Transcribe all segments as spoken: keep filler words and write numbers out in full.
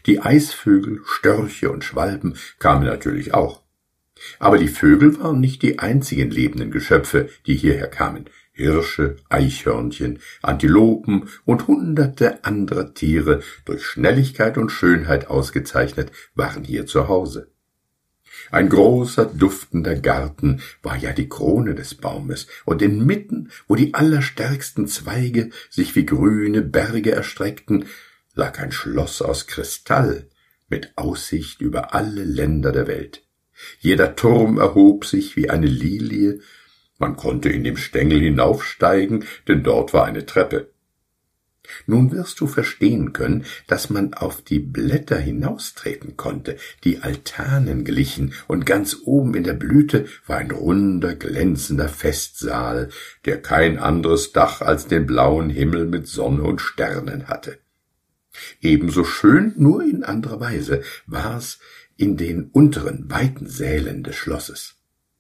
Die Eisvögel, Störche und Schwalben kamen natürlich auch. Aber die Vögel waren nicht die einzigen lebenden Geschöpfe, die hierher kamen. Hirsche, Eichhörnchen, Antilopen und hunderte anderer Tiere, durch Schnelligkeit und Schönheit ausgezeichnet, waren hier zu Hause. Ein großer, duftender Garten war ja die Krone des Baumes, und inmitten, wo die allerstärksten Zweige sich wie grüne Berge erstreckten, lag ein Schloss aus Kristall mit Aussicht über alle Länder der Welt. Jeder Turm erhob sich wie eine Lilie, man konnte in dem Stängel hinaufsteigen, denn dort war eine Treppe. Nun wirst du verstehen können, dass man auf die Blätter hinaustreten konnte, die Altanen glichen, und ganz oben in der Blüte war ein runder, glänzender Festsaal, der kein anderes Dach als den blauen Himmel mit Sonne und Sternen hatte. Ebenso schön, nur in anderer Weise, war's in den unteren, weiten Sälen des Schlosses.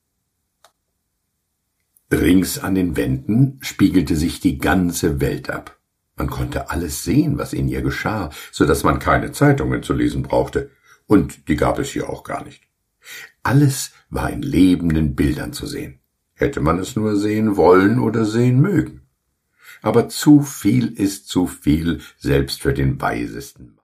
Rings an den Wänden spiegelte sich die ganze Welt ab. Man konnte alles sehen, was in ihr geschah, so dass man keine Zeitungen zu lesen brauchte, und die gab es hier auch gar nicht. Alles war in lebenden Bildern zu sehen, hätte man es nur sehen wollen oder sehen mögen. Aber zu viel ist zu viel, selbst für den Weisesten.